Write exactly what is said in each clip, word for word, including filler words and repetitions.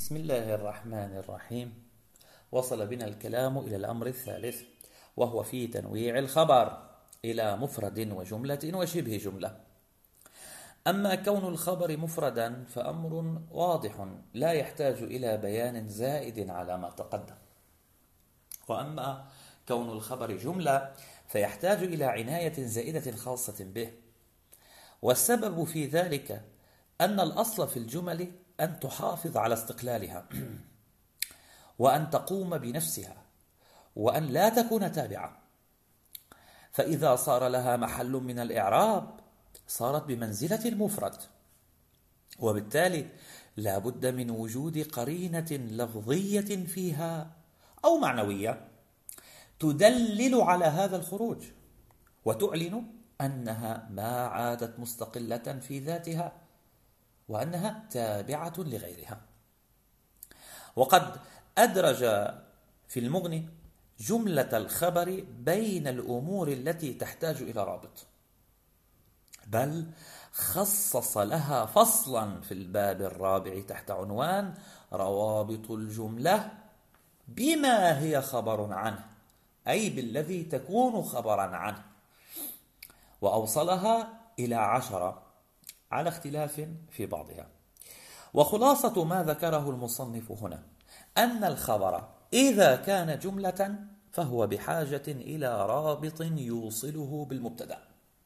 بسم الله الرحمن الرحيم. وصل بنا الكلام إلى الأمر الثالث، وهو في تنويع الخبر إلى مفرد وجملة وشبه جملة. أما كون الخبر مفردا فأمر واضح لا يحتاج إلى بيان زائد على ما تقدم، وأما كون الخبر جملة فيحتاج إلى عناية زائدة خاصة به. والسبب في ذلك أن الأصل في الجمل أن تحافظ على استقلالها وأن تقوم بنفسها وأن لا تكون تابعة، فإذا صار لها محل من الإعراب صارت بمنزلة المفرد، وبالتالي لا بد من وجود قرينة لفظية فيها أو معنوية تدلل على هذا الخروج وتعلن أنها ما عادت مستقلة في ذاتها وأنها تابعة لغيرها. وقد أدرج في المغني جملة الخبر بين الأمور التي تحتاج إلى رابط، بل خصص لها فصلا في الباب الرابع تحت عنوان روابط الجملة بما هي خبر عنه، أي بالذي تكون خبرا عنه، وأوصلها إلى عشرة على اختلاف في بعضها. وخلاصة ما ذكره المصنف هنا أن الخبر إذا كان جملة فهو بحاجة إلى رابط يوصله بالمبتدأ،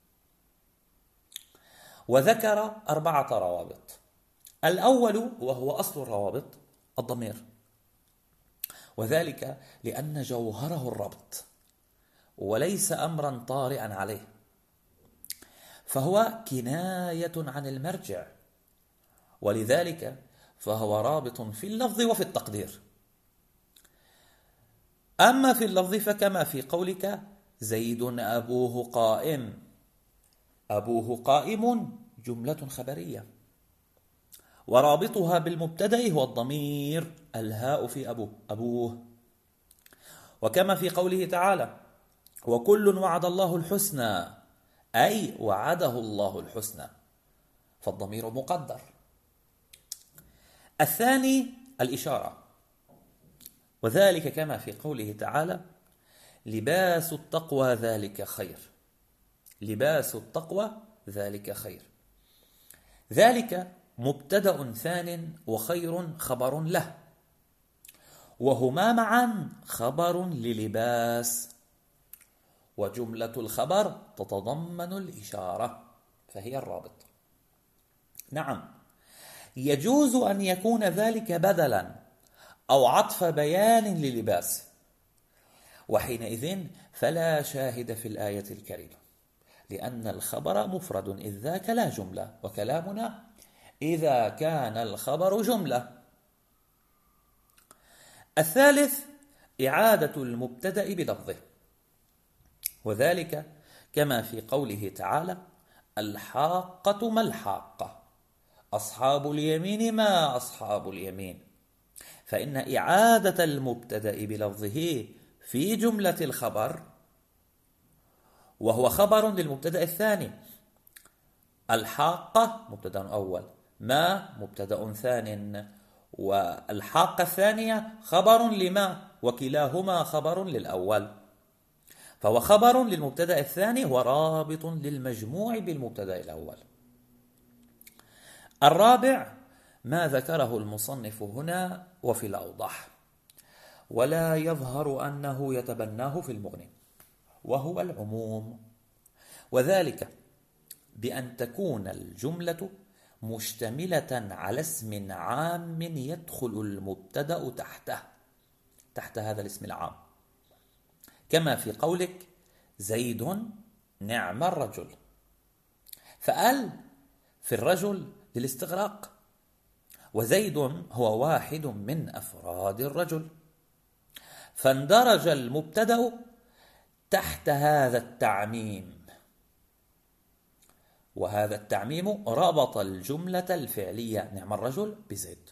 وذكر أربعة روابط. الأول وهو أصل الروابط الضمير، وذلك لأن جوهره الربط وليس أمرا طارئا عليه، فهو كناية عن المرجع، ولذلك فهو رابط في اللفظ وفي التقدير. أما في اللفظ فكما في قولك زيد أبوه قائم، أبوه قائم جملة خبرية ورابطها بالمبتدأ هو الضمير الهاء في أبوه أبوه. وكما في قوله تعالى وكل وعد الله الحسنى، أي وعده الله الحسنى، فالضمير مقدر. الثاني الإشارة، وذلك كما في قوله تعالى لباس التقوى ذلك خير، لباس التقوى ذلك خير، ذلك مبتدأ ثان وخير خبر له، وهما معا خبر للباس، وجملة الخبر تتضمن الإشارة فهي الرابط. نعم، يجوز أن يكون ذلك بدلا أو عطف بيان للباس، وحينئذ فلا شاهد في الآية الكريمة، لأن الخبر مفرد إذ ذاك لا جملة، وكلامنا إذا كان الخبر جملة. الثالث إعادة المبتدأ بلفظه، وذلك كما في قوله تعالى الحاقة ما الحاقة، أصحاب اليمين ما أصحاب اليمين، فإن إعادة المبتدأ بلفظه في جملة الخبر وهو خبر للمبتدأ الثاني، الحاقة مبتدأ أول، ما مبتدأ ثان، والحاقة الثانية خبر لما، وكلاهما خبر للأول، فهو خبر للمبتدأ الثاني ورابط للمجموع بالمبتدأ الأول. الرابع ما ذكره المصنف هنا وفي الأوضح ولا يظهر أنه يتبناه في المغني، وهو العموم، وذلك بأن تكون الجملة مشتملة على اسم عام يدخل المبتدأ تحته، تحت هذا الاسم العام، كما في قولك زيد نعم الرجل، فأل في الرجل للاستغراق، وزيد هو واحد من أفراد الرجل، فاندرج المبتدأ تحت هذا التعميم، وهذا التعميم ربط الجملة الفعلية نعم الرجل بزيد.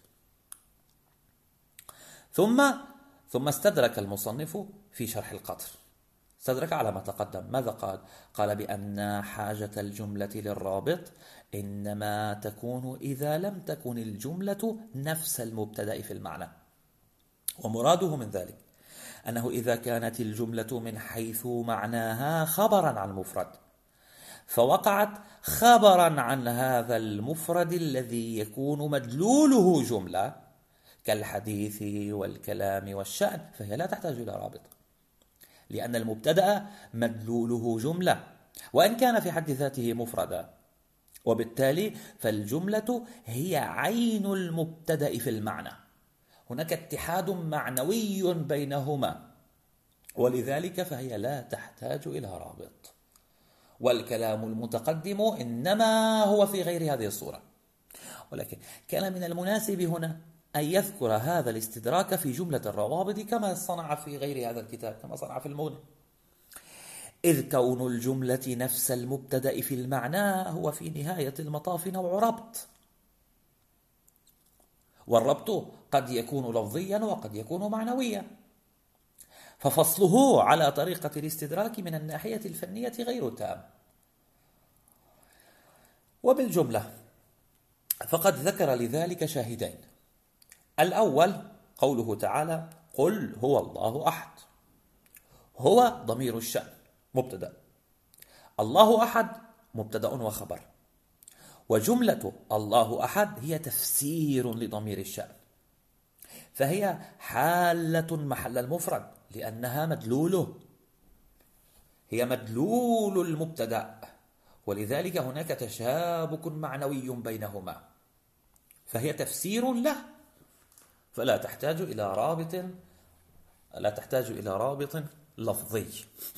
ثم ثم استدرك المصنف في شرح القطر استدرك على ما تقدم. ماذا قال؟ قال بأن حاجة الجملة للرابط إنما تكون إذا لم تكن الجملة نفس المبتدأ في المعنى. ومراده من ذلك أنه إذا كانت الجملة من حيث معناها خبرا عن مفرد، فوقعت خبرا عن هذا المفرد الذي يكون مدلوله جملة كالحديث والكلام والشأن، فهي لا تحتاج إلى رابط، لأن المبتدأ مدلوله جملة وإن كان في حد ذاته مفردا، وبالتالي فالجملة هي عين المبتدأ في المعنى. هناك اتحاد معنوي بينهما، ولذلك فهي لا تحتاج إلى رابط. والكلام المتقدم إنما هو في غير هذه الصورة. ولكن كان من المناسب هنا أن يذكر هذا الاستدراك في جملة الروابط كما صنع في غير هذا الكتاب، كما صنع في المغني، إذ كون الجملة نفس المبتدأ في المعنى هو في نهاية المطاف نوع ربط، والربط قد يكون لفظيا وقد يكون معنويا، ففصله على طريقة الاستدراك من الناحية الفنية غير تام. وبالجملة فقد ذكر لذلك شاهدين. الأول قوله تعالى: قل هو الله أحد. هو ضمير الشأن مبتدأ، الله أحد مبتدأ وخبر، وجملة الله أحد هي تفسير لضمير الشأن، فهي حالة محل المفرد لأنها مدلوله، هي مدلول المبتدأ، ولذلك هناك تشابك معنوي بينهما، فهي تفسير له، فلا تحتاج إلى رابط لا تحتاج إلى رابط لفظي.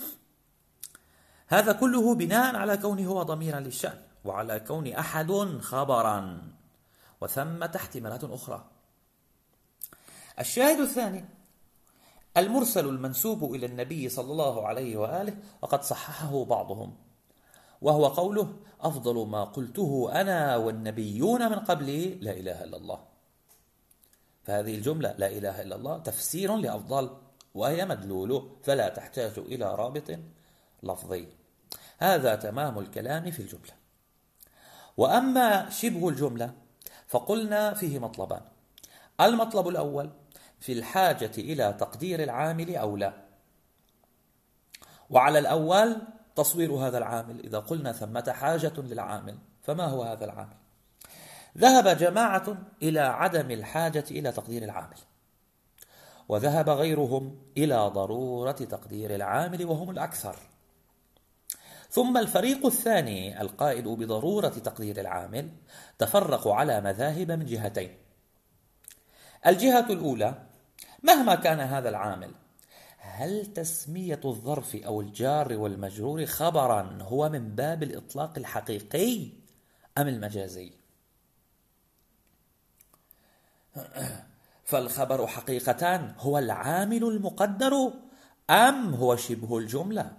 هذا كله بناء على كونه هو ضميرا للشأن، وعلى كون أحد خبرا، وثمة احتمالات أخرى. الشاهد الثاني المرسل المنسوب إلى النبي صلى الله عليه وآله، وقد صححه بعضهم، وهو قوله: أفضل ما قلته أنا والنبيون من قبلي لا إله إلا الله. فهذه الجملة لا إله إلا الله تفسير لأفضل، وهي مدلول، فلا تحتاج إلى رابط لفظي. هذا تمام الكلام في الجملة. وأما شبه الجملة فقلنا فيه مطلبان. المطلب الأول في الحاجة إلى تقدير العامل أو لا، وعلى الأول تصوير هذا العامل. إذا قلنا ثمة حاجة للعامل، فما هو هذا العامل؟ ذهب جماعة إلى عدم الحاجة إلى تقدير العامل، وذهب غيرهم إلى ضرورة تقدير العامل وهم الأكثر. ثم الفريق الثاني القائل بضرورة تقدير العامل تفرقوا على مذاهب من جهتين. الجهة الأولى: مهما كان هذا العامل، هل تسمية الظرف أو الجار والمجرور خبرا هو من باب الإطلاق الحقيقي أم المجازي؟ فالخبر حقيقة هو العامل المقدر أم هو شبه الجملة؟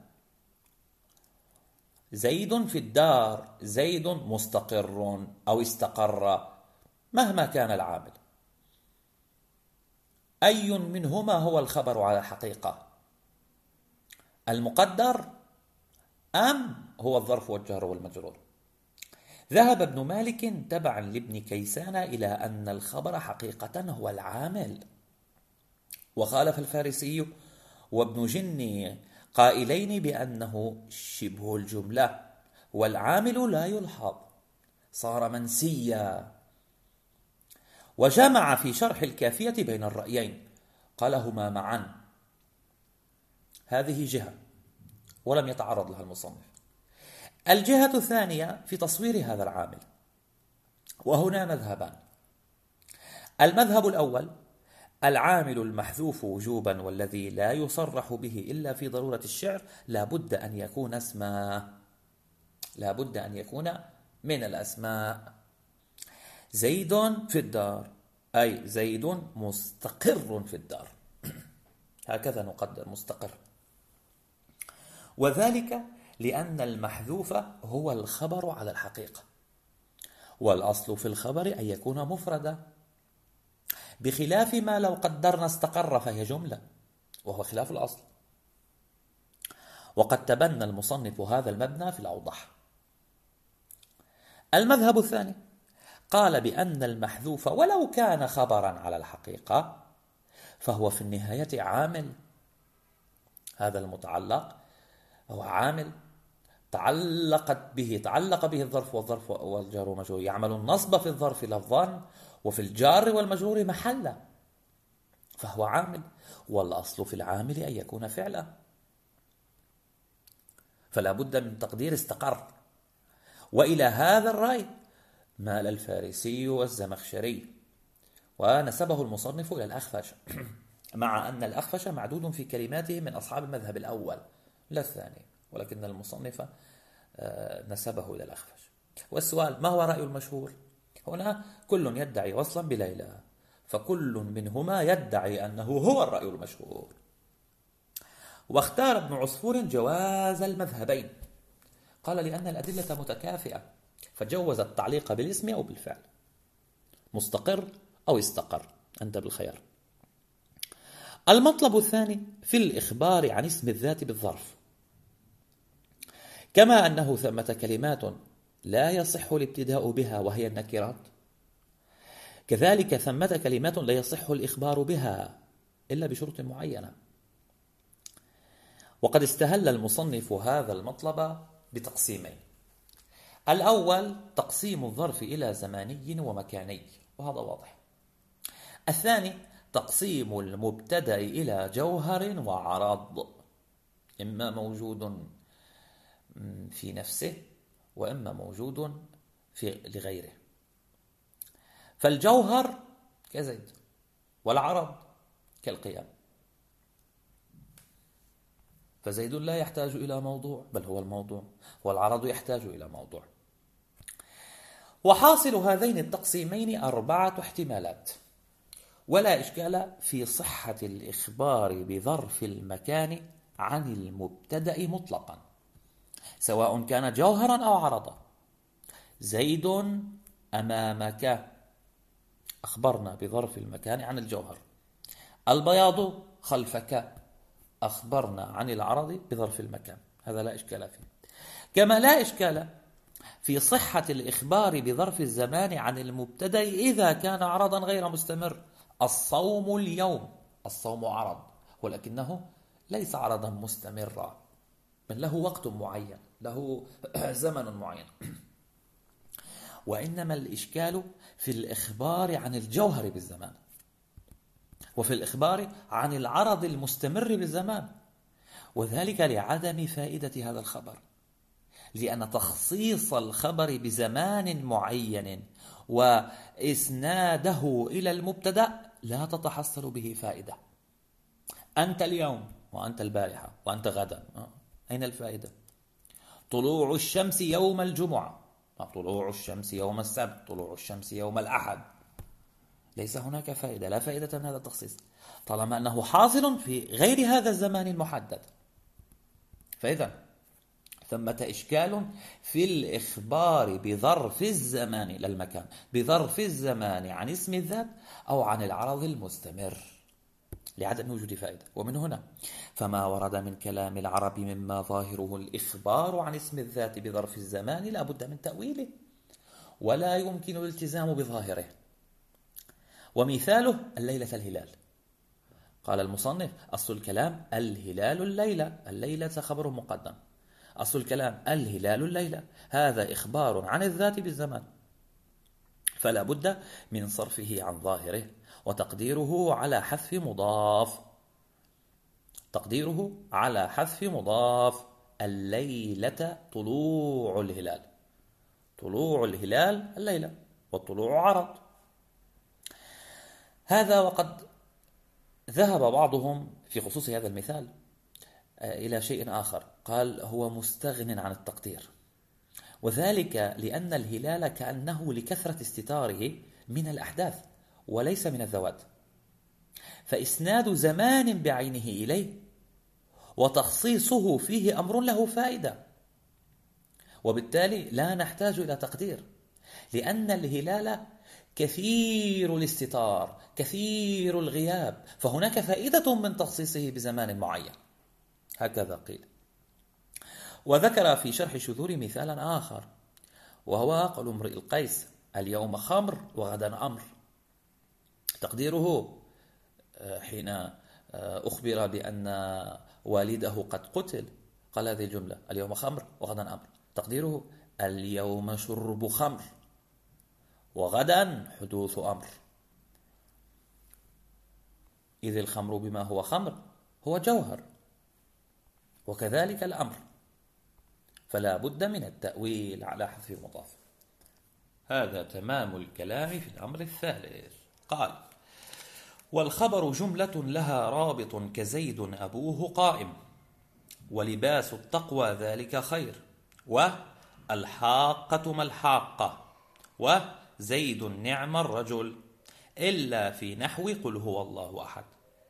زيد في الدار، زيد مستقر أو استقر، مهما كان العامل، أي منهما هو الخبر على الحقيقة؟ المقدر أم هو الظرف والجار والمجرور؟ ذهب ابن مالك تبعا لابن كيسان إلى أن الخبر حقيقة هو العامل، وخالف الفارسي وابن جني قائلين بأنه شبه الجملة والعامل لا يلحظ، صار منسيا. وجمع في شرح الكافية بين الرأيين، قالهما معا. هذه جهة ولم يتعرض لها المصنف. الجهة الثانية في تصوير هذا العامل، وهنا مذهبان. المذهب الأول: العامل المحذوف وجوبا والذي لا يصرح به إلا في ضرورة الشعر لا بد أن يكون اسما، لا بد أن يكون من الأسماء. زيد في الدار، أي زيد مستقر في الدار، هكذا نقدر مستقر، وذلك لأن المحذوف هو الخبر على الحقيقة، والأصل في الخبر أن يكون مفردا، بخلاف ما لو قدرنا استقر فهي جملة، وهو خلاف الأصل. وقد تبنى المصنف هذا المبنى في الأوضح. المذهب الثاني قال بأن المحذوف ولو كان خبرا على الحقيقة فهو في النهاية عامل. هذا المتعلق هو عامل تعلقت به تعلق به الظرف والظرف والجار والمجرور، يعمل النصب في الظرف لفظا وفي الجار والمجرور محلا، فهو عامل، والأصل في العامل أن يكون فعلا، فلا بد من تقدير استقر. وإلى هذا الرأي مال الفارسي والزمخشري، ونسبه المصنف إلى الأخفش، مع أن الأخفش معدود في كلماته من أصحاب المذهب الأول لا الثاني، ولكن المصنف نسبه إلى الأخفش. والسؤال: ما هو رأي المشهور؟ هنا كل يدعي وصلا بليلى، فكل منهما يدعي أنه هو الرأي المشهور. واختار ابن عصفور جواز المذهبين، قال لأن الأدلة متكافئة، فجوز التعليق بالاسم أو بالفعل، مستقر أو استقر، أنت بالخير. المطلب الثاني في الإخبار عن اسم الذات بالظرف، كما أنه ثمة كلمات لا يصح الابتداء بها وهي النكرات، كذلك ثمة كلمات لا يصح الإخبار بها إلا بشروط معينة. وقد استهل المصنف هذا المطلب بتقسيمين: الأول تقسيم الظرف إلى زماني ومكاني، وهذا واضح. الثاني تقسيم المبتدأ إلى جوهر وعرض، إما موجود في نفسه وإما موجود في لغيره. فالجوهر كزيد، والعرض كالقيام، فزيد لا يحتاج إلى موضوع بل هو الموضوع، والعرض يحتاج إلى موضوع. وحاصل هذين التقسيمين أربعة احتمالات، ولا إشكال في صحة الإخبار بظرف المكان عن المبتدأ مطلقا، سواء كان جوهرا أو عرضا. زيد أمامك، أخبرنا بظرف المكان عن الجوهر. البياض خلفك، أخبرنا عن العرض بظرف المكان، هذا لا إشكال فيه. كما لا إشكال في صحة الإخبار بظرف الزمان عن المبتدأ إذا كان عرضا غير مستمر. الصوم اليوم، الصوم عرض، ولكنه ليس عرضا مستمرا، بل له وقت معين، له زمن معين. وإنما الإشكال في الإخبار عن الجوهر بالزمان، وفي الإخبار عن العرض المستمر بالزمان، وذلك لعدم فائدة هذا الخبر، لأن تخصيص الخبر بزمان معين وإسناده إلى المبتدأ لا تتحصل به فائدة. أنت اليوم وأنت البارحة وأنت غدا، أين الفائدة؟ طلوع الشمس يوم الجمعة، طلوع الشمس يوم السبت، طلوع الشمس يوم الأحد، ليس هناك فائدة، لا فائدة من هذا التخصيص طالما أنه حاصل في غير هذا الزمان المحدد. فإذا ثمة إشكال في الإخبار بظرف الزمان للمكان، بظرف الزمان عن اسم الذات أو عن العرض المستمر لعدم وجود فائدة. ومن هنا فما ورد من كلام العرب مما ظاهره الإخبار عن اسم الذات بظرف الزمان لا بد من تأويله، ولا يمكن الالتزام بظاهره. ومثاله الليلة الهلال. قال المصنف: أصل الكلام الهلال الليلة، الليلة خبر مقدم، أصل الكلام الهلال الليلة، هذا إخبار عن الذات بالزمان، فلا بد من صرفه عن ظاهره، وتقديره على حذف مضاف، تقديره على حذف مضاف. الليلة طلوع الهلال، طلوع الهلال الليلة، والطلوع عرض. هذا وقد ذهب بعضهم في خصوص هذا المثال إلى شيء آخر، قال هو مستغن عن التقدير، وذلك لأن الهلال كأنه لكثرة استتاره من الأحداث وليس من الذوات، فإسناد زمان بعينه إليه وتخصيصه فيه أمر له فائدة، وبالتالي لا نحتاج إلى تقدير، لأن الهلال كثير الاستتار، كثير الغياب، فهناك فائدة من تخصيصه بزمان معين. هكذا قيل. وذكر في شرح شذور مثالا آخر، وهو قول امرئ القيس: اليوم خمر وغدا أمر. تقديره حين أخبر بأن والده قد قتل قال هذه الجملة: اليوم خمر وغدا أمر. تقديره: اليوم شرب خمر وغدا حدوث أمر، إذ الخمر بما هو خمر هو جوهر، وكذلك الأمر، فلا بد من التأويل على حذف المضاف. هذا تمام الكلام في الأمر الثالث. قال: والخبر جملة لها رابط كزيد أبوه قائم، ولباس التقوى ذلك خير، والحاقة ما الحاقة، وزيد نعم الرجل، إلا في نحو قل هو الله أحد.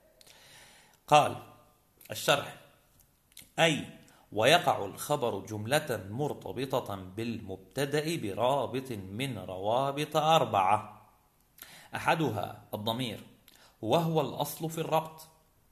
قال الشرح: أي ويقع الخبر جملة مرتبطة بالمبتدأ برابط من روابط أربعة، أحدها الضمير، وهو الأصل في الربط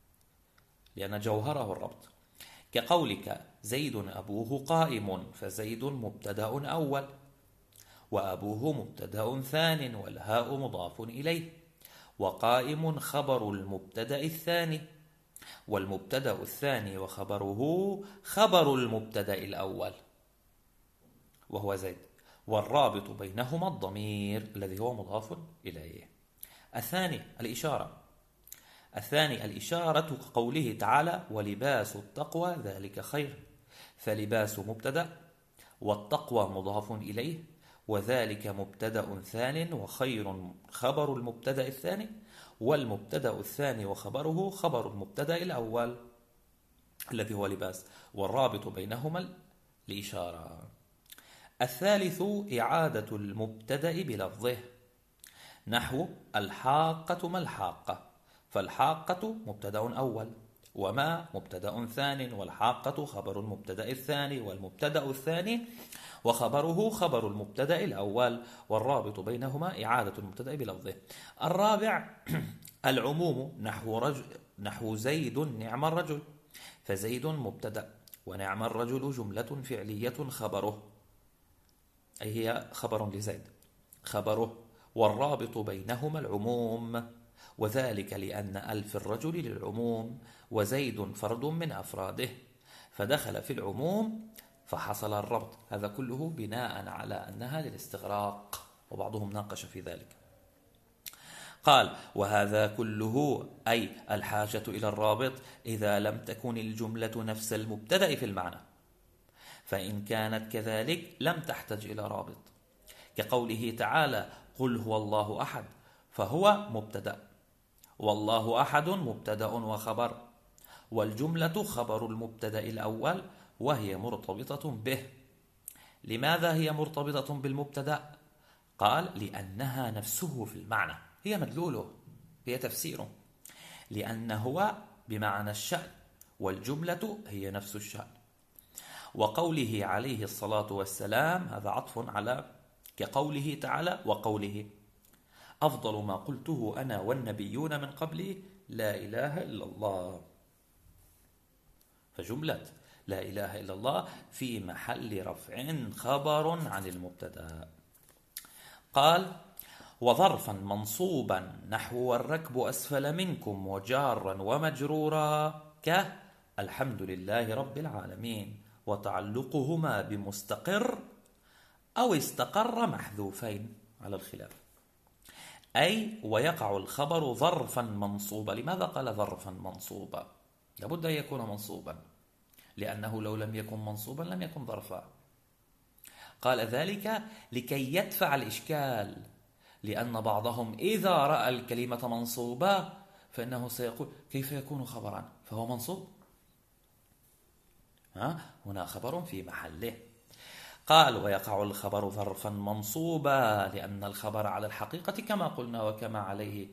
لأن جوهره الربط، كقولك زيد أبوه قائم، فزيد مبتدأ أول، وأبوه مبتدأ ثان، والهاء مضاف إليه، وقائم خبر المبتدأ الثاني، والمبتدأ الثاني وخبره خبر المبتدأ الأول وهو زيد، والرابط بينهما الضمير الذي هو مضاف إليه. الثاني الإشارة الثاني الإشارة كقوله تعالى: ولباس التقوى ذلك خير، فلباس مبتدأ، والتقوى مضاف إليه، وذلك مبتدأ ثان، وخير خبر المبتدأ الثاني، والمبتدأ الثاني وخبره خبر المبتدأ الأول الذي هو لباس، والرابط بينهما الإشارة. الثالث إعادة المبتدأ بلفظه، نحو الحاقة ما الحاقة، فالحاقة مبتدأ أول، وما مبتدأ ثان، والحاقة خبر المبتدأ الثاني، والمبتدأ الثاني وخبره خبر المبتدأ الأول، والرابط بينهما إعادة المبتدأ بلفظه. الرابع العموم، نحو, رجل نحو زيد نعم الرجل، فزيد مبتدأ، ونعم الرجل جملة فعلية خبره، أي هي خبر لزيد خبره، والرابط بينهما العموم، وذلك لأن ألف الرجل للعموم، وزيد فرد من أفراده، فدخل في العموم فحصل الربط. هذا كله بناء على أنها للاستغراق، وبعضهم ناقش في ذلك. قال: وهذا كله أي الحاجة إلى الرابط إذا لم تكن الجملة نفس المبتدأ في المعنى، فإن كانت كذلك لم تحتج إلى رابط، كقوله تعالى: قل هو الله أحد، فهو مبتدأ، والله أحد مبتدأ وخبر، والجملة خبر المبتدأ الأول وهي مرتبطة به. لماذا هي مرتبطة بالمبتدأ؟ قال: لأنها نفسه في المعنى، هي مدلوله، هي تفسيره، لأنه هو بمعنى الشأن، والجملة هي نفس الشأن. وقوله عليه الصلاة والسلام هذا عطف على كقوله تعالى: وقوله أفضل ما قلته أنا والنبيون من قبلي لا إله إلا الله، فجملة لا إله إلا الله في محل رفع خبر عن المبتدأ. قال: وظرفا منصوبا نحو والركب أسفل منكم، وجارا ومجرورا كالحمد لله رب العالمين، وتعلقهما بمستقر أو استقر محذوفين على الخلاف. أي ويقع الخبر ظرفا منصوبا. لماذا قال ظرفا منصوبا؟ لابد أن يكون منصوبا، لأنه لو لم يكن منصوبا لم يكن ظرفا. قال ذلك لكي يدفع الإشكال، لأن بعضهم إذا رأى الكلمة منصوبة فإنه سيقول: كيف يكون خبرا فهو منصوب؟ ها؟ هنا خبر في محله. قال: ويقع الخبر ظرفا منصوبا، لأن الخبر على الحقيقة كما قلنا وكما عليه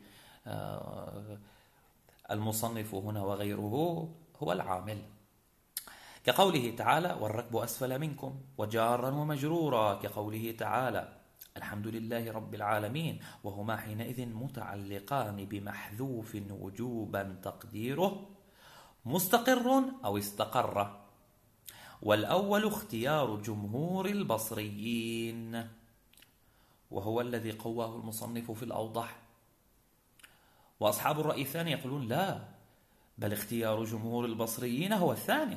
المصنف هنا وغيره هو العامل، كقوله تعالى: والركب أسفل منكم، وجارا ومجرورا كقوله تعالى: الحمد لله رب العالمين، وهما حينئذ متعلقان بمحذوف وجوبا تقديره مستقر أو استقر. والأول اختيار جمهور البصريين، وهو الذي قواه المصنف في الأوضح. وأصحاب الرأي الثاني يقولون لا، بل اختيار جمهور البصريين هو الثاني،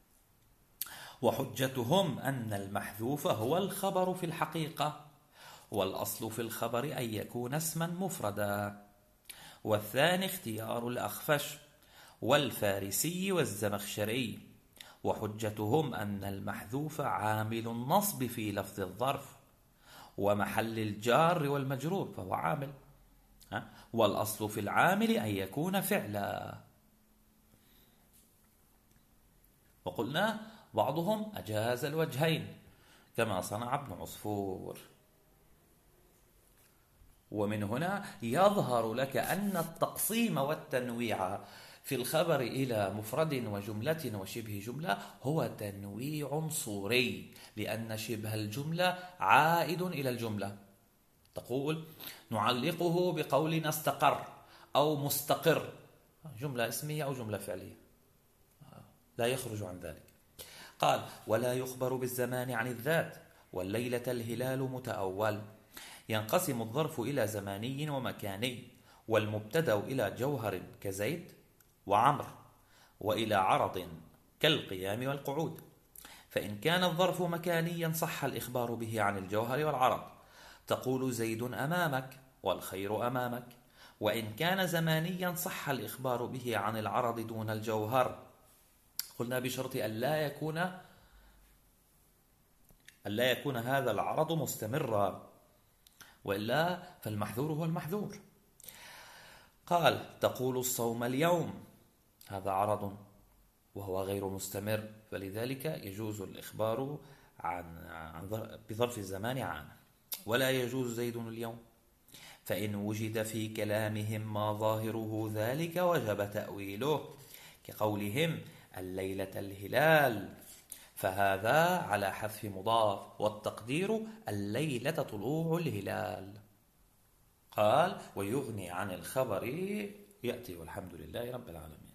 وحجتهم أن المحذوف هو الخبر في الحقيقة، والأصل في الخبر أن يكون اسما مفردا. والثاني اختيار الأخفش والفارسي والزمخشري، وحجتهم أن المحذوف عامل النصب في لفظ الظرف ومحل الجار والمجرور فهو عامل، والأصل في العامل أن يكون فعلا. وقلنا بعضهم أجاز الوجهين كما صنع ابن عصفور. ومن هنا يظهر لك أن التقسيم والتنويع في الخبر إلى مفرد وجملة وشبه جملة هو تنويع صوري، لأن شبه الجملة عائد إلى الجملة. تقول نعلقه بقولنا استقر أو مستقر، جملة اسمية أو جملة فعلية، لا يخرج عن ذلك. قال ولا يخبر بالزمان عن الذات، والليلة الهلال متأول. ينقسم الظرف إلى زماني ومكاني، والمبتدأ إلى جوهر كزيد وعمر، وإلى عرض كالقيام والقعود. فإن كان الظرف مكانيا صح الإخبار به عن الجوهر والعرض، تقول زيد أمامك والخير أمامك. وإن كان زمانيا صح الإخبار به عن العرض دون الجوهر، قلنا بشرط أن لا يكون أن لا يكون هذا العرض مستمرا، وإلا فالمحذور هو المحذور. قال تقول الصوم اليوم، هذا عرض وهو غير مستمر، فلذلك يجوز الإخبار عن, عن بظرف الزمان عنه. ولا يجوز زيد اليوم، فإن وجد في كلامهم ما ظاهره ذلك وجب تأويله، كقولهم الليلة الهلال، فهذا على حذف مضاف، والتقدير الليلة طلوع الهلال. قال ويغني عن الخبر يأتي، والحمد لله رب العالمين.